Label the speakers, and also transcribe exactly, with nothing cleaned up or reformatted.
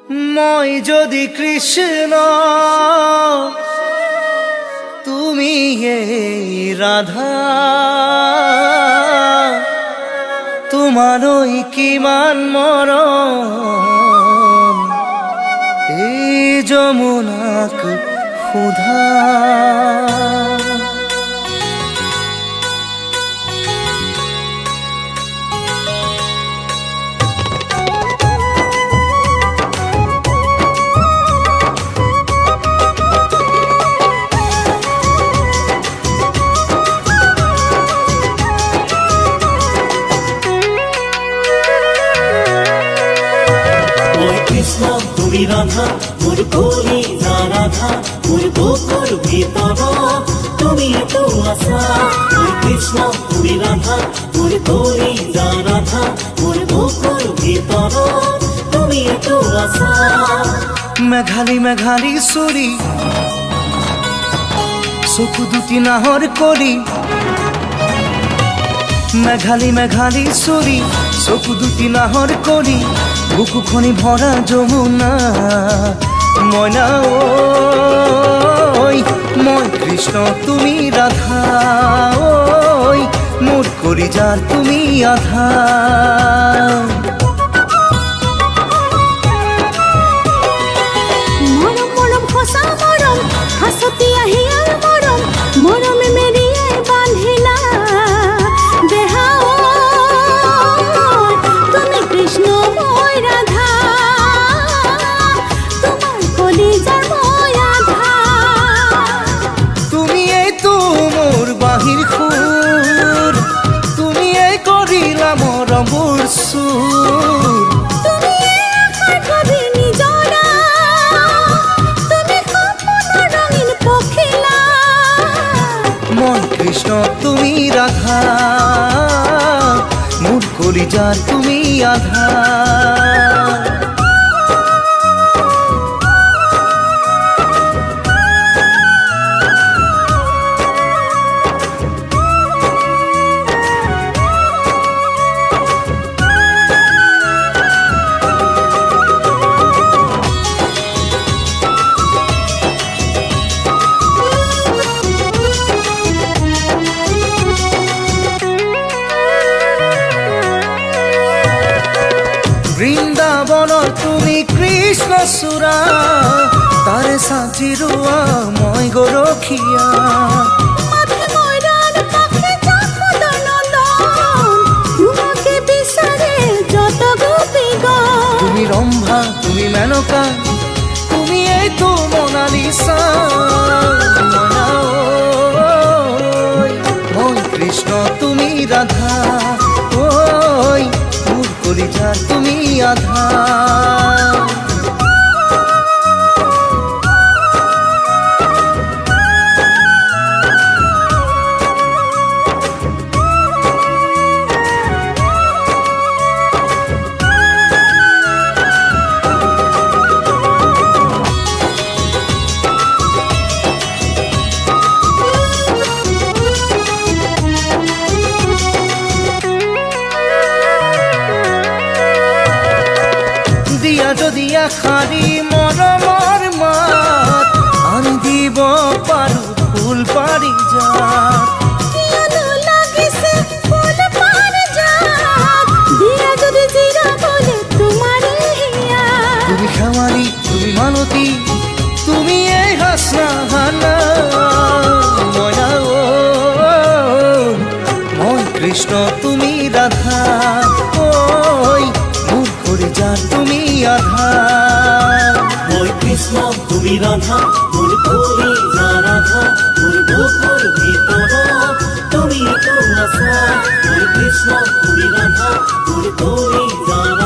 Speaker 1: মই যদি কৃষ্ণ তুমি এই রাধা, তোমারই কিমান মরম এই যমুনাক ক্ষুধা।
Speaker 2: কৃষ্ণ তুমি রাধা, মোর কলি যা রাধা, মোর বুকুর ভিতর তুমি তো আশা। কৃষ্ণ তুমি রাধা, মোর কলি যা রাধা, মোর বুকুর ভিতর তুমি তো আশা।
Speaker 1: মেঘালী মেঘালী সুরি চকু দুটি নাহৰ কৰি, মেঘালী মেঘালী সুরি চকু দুটি নাহৰ কৰি, বুকুখনি ভরা যমুনা মইনা ঐ, মই কৃষ্ণ তুমি রাধা, ঐ মোর কলিজার তুমি আধা।
Speaker 3: মরম মরম হসা মরম হাসতি আহিয়ার মরম, মরমে মেরিয়ে বাঁধিলা দেহা। তুমি কৃষ্ণ মই রাধা, তোমার কলিজার মই আধা।
Speaker 1: তুমি এই তো মোর বাহির সুর, তুমি এই করিলা মরমর সুর।
Speaker 3: তুমি আশার কবি নিজরা, তুমি সপনৰ ৰঙীন পখিলা।
Speaker 1: মই কৃষ্ণ তুমি রাধা, মোর কলিজার তুমি আধা। বৃন্দাবনৰ তুমি কৃষ্ণ চূড়া, তাৰে সাজি ৰোৱা মই গৰখীয়া।
Speaker 3: মাথে ময়দান পাখি চাকদৰ নন্দন, তোমাকে বিচাৰে যত গোপীগণ।
Speaker 1: তুমি ৰম্ভা তুমি মেনকা, তুমি এই তো মনালিসা মনা ঐ, মই কৃষ্ণ তুমি রাধা, ঐ মোর কলিজার তুমি আধা। দিয়া যদি আখারি মৰমৰ মাত, আনি দিব পাৰো ফুল পাৰি যাত।
Speaker 3: কিয়নো লাগিছে ফুল পাৰিজাত, দিয়া যদি জিৰাবলৈ তোমাৰে হিয়াত।
Speaker 1: তুমি খেৱালি তুমি মালতী, তুমি এই হাসনা হানা মইনা ঐ, মই কৃষ্ণ তুমি রাধা, ঐ মোর কলিজার তুমি আধা।
Speaker 2: মই কৃষ্ণ তুমি রাধা, মোর কলি যা রাধা, মোর বুকুর ভিতর তুমি তো আশা। কৃষ্ণ তুমি রাধা, মোর কলি যা রাধা।